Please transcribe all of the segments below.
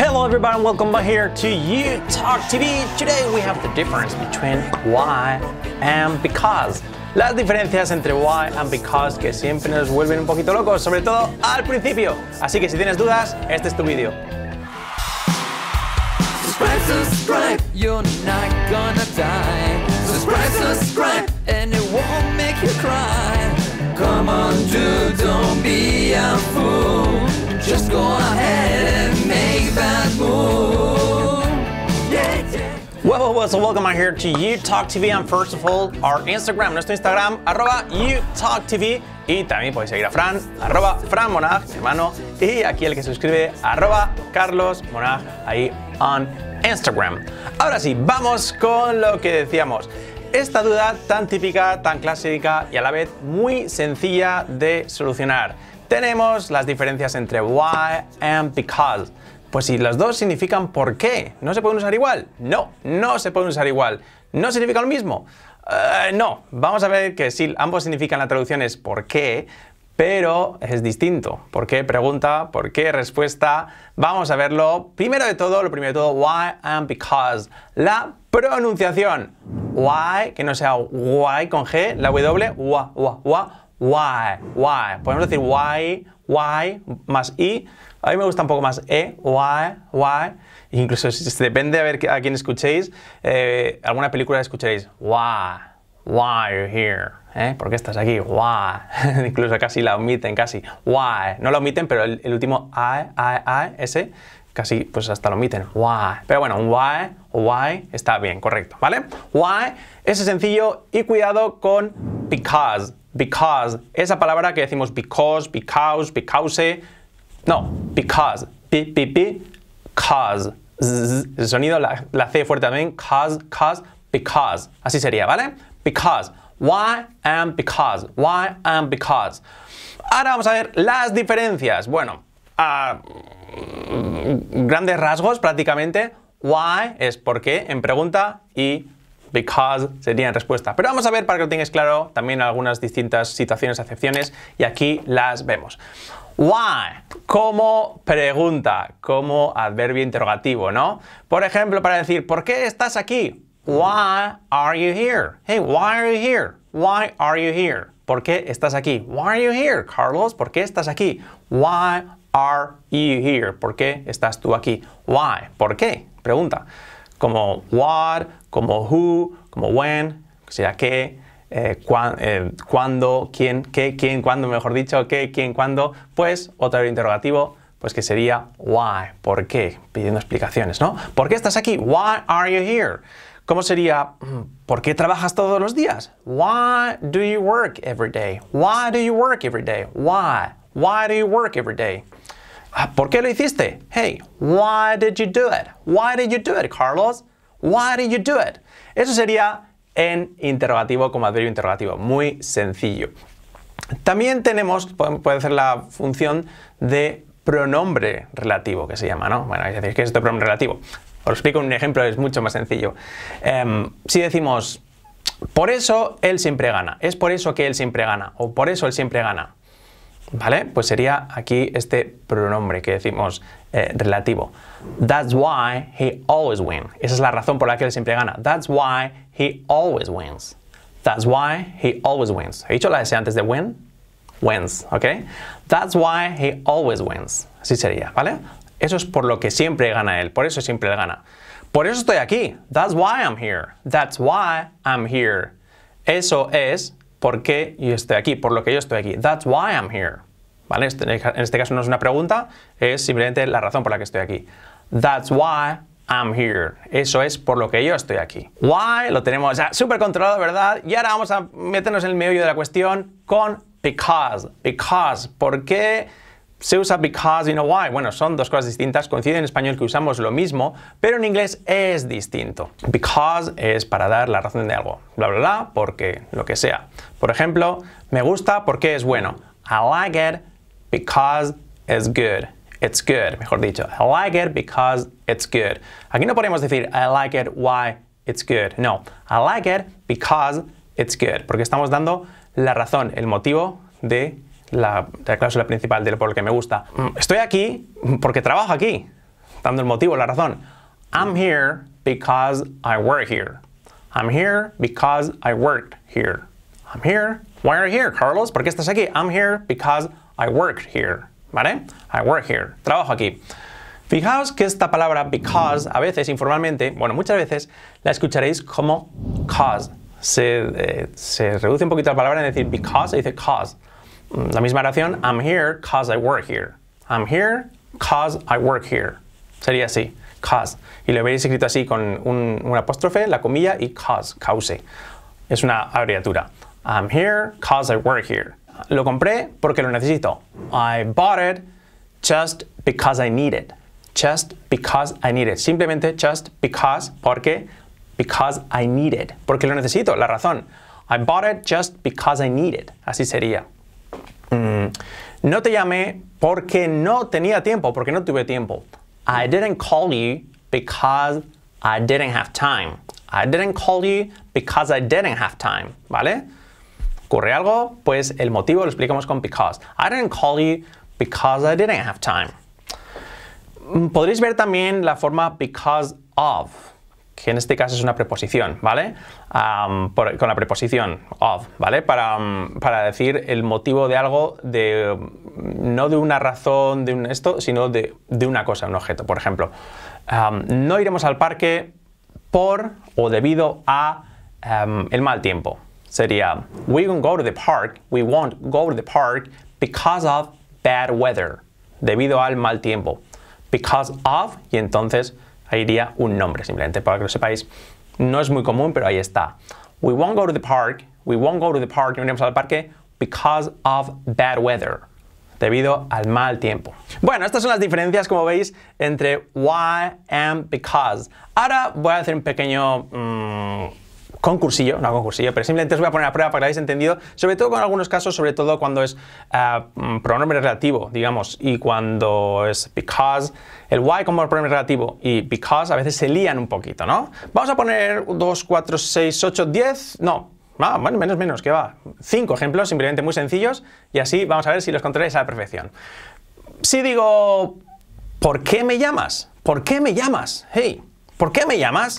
Hello everybody and welcome back here to UTalk TV. Today we have the difference between why and because. Las diferencias entre why and because que siempre nos vuelven un poquito locos, sobre todo al principio. Así que si tienes dudas, este es tu vídeo. Subscribe, you're not gonna die. Subscribe, and it won't make you cry. Come on, dude, don't be a fool. Just go ahead and make that move. Well, so welcome back here to UTalk TV, and first of all, our Instagram, nuestro Instagram, @UTalkTV, y también podéis seguir a Fran, @FranMonag, mi hermano, y aquí el que se suscribe, @CarlosMonag, ahí on Instagram. Ahora sí, vamos con lo que decíamos. Esta duda tan típica, tan clásica y a la vez muy sencilla de solucionar. Tenemos las diferencias entre why and because. Pues si los dos significan por qué, ¿no se pueden usar igual? No, no se pueden usar igual. ¿No significa lo mismo? No, vamos a ver que sí, ambos significan, la traducción es por qué, pero es distinto. ¿Por qué? Pregunta, ¿por qué? Respuesta. Vamos a verlo. Lo primero de todo, why and because. La pronunciación. Why, que no sea why con G, la W, why. Podemos decir why, más I. A mí me gusta un poco más why. Incluso depende a ver a quién escuchéis. Alguna película escucharéis why you're here. ¿Por qué estás aquí? Why. Incluso casi la omiten, casi. Why. No lo omiten, pero el último ese, casi pues hasta lo omiten. Why. Pero bueno, un why está bien, correcto, ¿vale? Why es sencillo y cuidado con because. Because. Esa palabra que decimos because. No, because. Cause. El sonido, la C fuerte también. Cause, because. Así sería, ¿vale? Because. Why and because. Why and because. Ahora vamos a ver las diferencias. Bueno, a grandes rasgos prácticamente. Why es por qué en pregunta y because sería en respuesta. Pero vamos a ver para que lo tengáis claro también algunas distintas situaciones, acepciones, y aquí las vemos. Why, como pregunta, como adverbio interrogativo, ¿no? Por ejemplo, para decir, ¿por qué estás aquí? Why are you here? Hey, why are you here? Why are you here? ¿Por qué estás aquí? Why are you here, Carlos? ¿Por qué estás aquí? Why are you here? ¿Por qué estás tú aquí? Why, ¿por qué? Pregunta. Como what, como who, como when, o sea, qué, cuándo, quién, qué, quién, cuándo, mejor dicho, qué, quién, cuándo. Pues otro interrogativo, pues que sería why, ¿por qué? Pidiendo explicaciones, ¿no? ¿Por qué estás aquí? Why are you here? ¿Cómo sería? ¿Por qué trabajas todos los días? Why do you work every day? Why do you work every day? Why? Why do you work every day? ¿Por qué lo hiciste? Hey, why did you do it? Why did you do it, Carlos? Why did you do it? Eso sería en interrogativo como adverbio interrogativo. Muy sencillo. También tenemos, puede ser la función de pronombre relativo, que se llama, ¿no? Bueno, es decir, ¿qué es este pronombre relativo? Os lo explico en un ejemplo, es mucho más sencillo. Si decimos, por eso él siempre gana, es por eso que él siempre gana, o por eso él siempre gana. ¿Vale? Pues sería aquí este pronombre que decimos relativo. That's why he always wins. Esa es la razón por la que él siempre gana. That's why he always wins. That's why he always wins. ¿He dicho la S antes de win? Wins, ¿ok? That's why he always wins. Así sería, ¿vale? Eso es por lo que siempre gana él. Por eso siempre él gana. Por eso estoy aquí. That's why I'm here. That's why I'm here. Eso es por qué yo estoy aquí, por lo que yo estoy aquí. That's why I'm here. ¿Vale? En este caso no es una pregunta, es simplemente la razón por la que estoy aquí. That's why I'm here. Eso es por lo que yo estoy aquí. Why lo tenemos ya súper controlado, ¿verdad? Y ahora vamos a meternos en el meollo de la cuestión con because. Because. ¿Por qué se usa because y no why? Bueno, son dos cosas distintas. Coincide en español que usamos lo mismo, pero en inglés es distinto. Because es para dar la razón de algo. Bla, bla, bla, porque lo que sea. Por ejemplo, me gusta porque es bueno. I like it because it's good. It's good, mejor dicho. I like it because it's good. Aquí no podemos decir I like it why it's good. No, I like it because it's good. Porque estamos dando la razón, el motivo de la cláusula principal de por lo que me gusta. Estoy aquí porque trabajo aquí. dando el motivo, la razón. I'm here because I work here. I'm here because I worked here. I'm here. Why are you here, Carlos? ¿Por qué estás aquí? I'm here because I worked here. ¿Vale? I work here. Trabajo aquí. Fijaos que esta palabra because, a veces, informalmente, bueno, muchas veces la escucharéis como cause. Se reduce un poquito la palabra en decir because y dice cause. La misma oración, I'm here cause I work here. I'm here cause I work here. Sería así, cause. Y lo veréis escrito así con un apóstrofe, la comilla y cause. Es una abreviatura. I'm here cause I work here. Lo compré porque lo necesito. I bought it just because I need it. Just because I need it. Simplemente just because, porque I need it. Porque lo necesito, la razón. I bought it just because I need it. Así sería. No te llamé porque no tenía tiempo, porque no tuve tiempo. I didn't call you because I didn't have time. I didn't call you because I didn't have time. ¿Vale? ¿Ocurre algo? Pues el motivo lo explicamos con because. I didn't call you because I didn't have time. Podréis ver también la forma because of, que en este caso es una preposición, ¿vale? Con la preposición of, ¿vale? Para decir el motivo de algo, no de una razón, sino de una cosa, un objeto. Por ejemplo, no iremos al parque por o debido a el mal tiempo. Sería, we won't go to the park because of bad weather. Debido al mal tiempo. Because of, y entonces ahí iría un nombre, simplemente para que lo sepáis. No es muy común, pero ahí está. We won't go to the park, no iremos al parque because of bad weather. Debido al mal tiempo. Bueno, estas son las diferencias, como veis, entre why and because. Ahora voy a hacer un pequeño concursillo, no concursillo, pero simplemente os voy a poner a prueba para que lo hayáis entendido, sobre todo con algunos casos, sobre todo cuando es pronombre relativo, digamos, y cuando es because, el why como pronombre relativo y because a veces se lían un poquito, ¿no? Vamos a poner 2, 4, 6, 8, 10, no, bueno, menos, que va. 5 ejemplos simplemente muy sencillos y así vamos a ver si los controláis a la perfección. Si digo, ¿por qué me llamas? ¿Por qué me llamas? Hey, ¿por qué me llamas?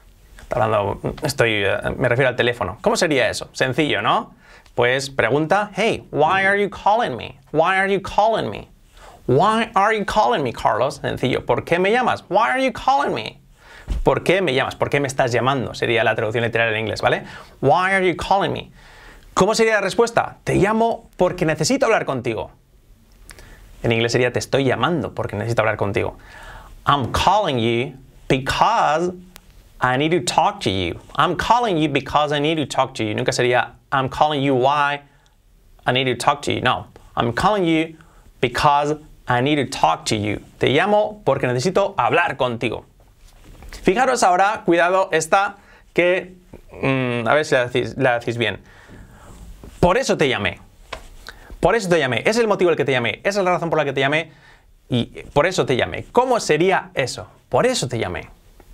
Me refiero al teléfono. ¿Cómo sería eso? Sencillo, ¿no? Pues pregunta, hey, why are you calling me? Why are you calling me? Why are you calling me, Carlos? Sencillo. ¿Por qué me llamas? Why are you calling me? ¿Por qué me llamas? ¿Por qué me estás llamando? Sería la traducción literal en inglés, ¿vale? Why are you calling me? ¿Cómo sería la respuesta? Te llamo porque necesito hablar contigo. En inglés sería te estoy llamando porque necesito hablar contigo. I'm calling you because I need to talk to you. I'm calling you because I need to talk to you. Nunca sería I'm calling you why I need to talk to you. No. I'm calling you because I need to talk to you. Te llamo porque necesito hablar contigo. Fijaros ahora, cuidado, esta que... a ver si la decís bien. Por eso te llamé. Por eso te llamé. Es el motivo el que te llamé. Esa es la razón por la que te llamé. Y por eso te llamé. ¿Cómo sería eso? Por eso te llamé.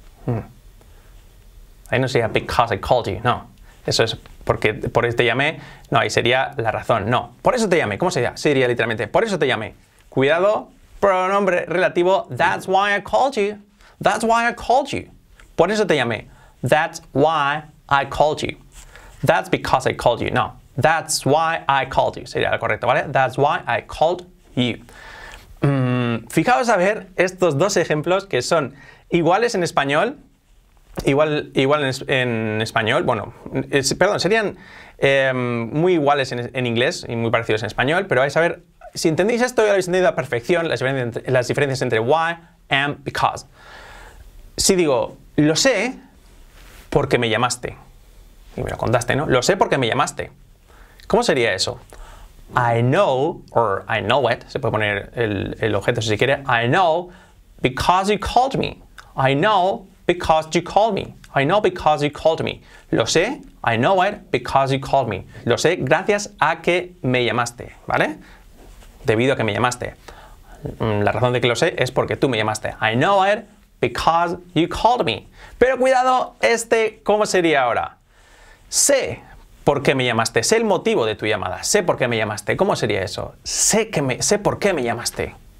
Ahí no sería because I called you. No. Eso es porque por eso te llamé. No, ahí sería la razón. No. Por eso te llamé. ¿Cómo sería? Sería literalmente. Por eso te llamé. Cuidado. Pronombre relativo. That's why I called you. That's why I called you. Por eso te llamé. That's why I called you. That's because I called you. No. That's why I called you. Sería lo correcto, ¿vale? That's why I called you. Fijaos a ver estos dos ejemplos que son iguales en español. Igual en español. Bueno, perdón, serían muy iguales en inglés y muy parecidos en español. Pero vais a ver, si entendéis esto, ya lo habéis entendido a perfección las diferencias entre why and because. Si digo, lo sé porque me llamaste. Y me lo contaste, ¿no? Lo sé porque me llamaste. ¿Cómo sería eso? I know, or I know it. Se puede poner el objeto si se quiere. I know because you called me. I know because you called me. I know because you called me. Lo sé, I know it because you called me. Lo sé gracias a que me llamaste, ¿vale? Debido a que me llamaste. La razón de que lo sé es porque tú me llamaste. I know it because you called me. Pero cuidado, ¿cómo sería ahora? Sé por qué me llamaste. Sé el motivo de tu llamada. Sé por qué me llamaste. ¿Cómo sería eso? Sé por qué me llamaste.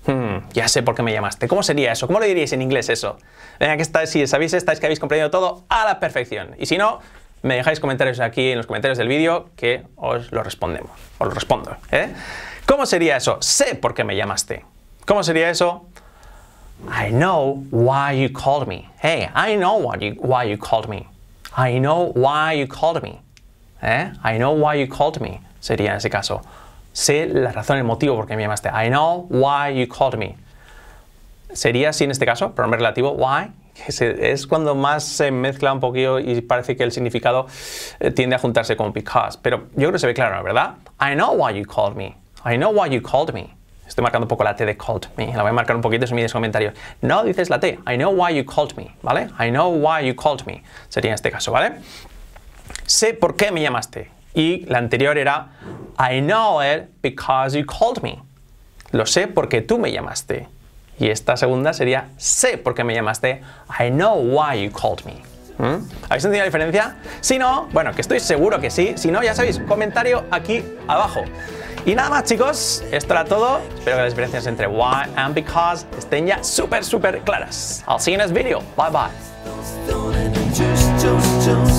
Ya sé por qué me llamaste. ¿Cómo sería eso? ¿Cómo lo diríais en inglés eso? Venga, que si sabéis esta es que habéis comprendido todo a la perfección. Y si no, me dejáis comentarios aquí en los comentarios del vídeo que os lo respondemos. Os lo respondo. ¿Cómo sería eso? Sé por qué me llamaste. ¿Cómo sería eso? I know why you called me. Hey, I know why you called me. I know why you called me. I know why you called me. Sería en ese caso. Sé la razón, el motivo por qué me llamaste. I know why you called me. Sería así en este caso, pronombre relativo, why, que es cuando más se mezcla un poquillo y parece que el significado tiende a juntarse con because. Pero yo creo que se ve claro, ¿verdad? I know why you called me. I know why you called me. Estoy marcando un poco la T de called me. La voy a marcar un poquito en mis comentarios. No dices la T. I know why you called me, ¿vale? I know why you called me. Sería en este caso, ¿vale? Sé por qué me llamaste. Y la anterior era I know it because you called me. Lo sé porque tú me llamaste. Y esta segunda sería sé por qué me llamaste. I know why you called me. ¿Habéis entendido la diferencia? Si no, bueno, que estoy seguro que sí. Si no, ya sabéis, comentario aquí abajo. Y nada más, chicos, esto era todo. Espero que las diferencias entre why and because estén ya súper claras. I'll see you in this video. Bye bye.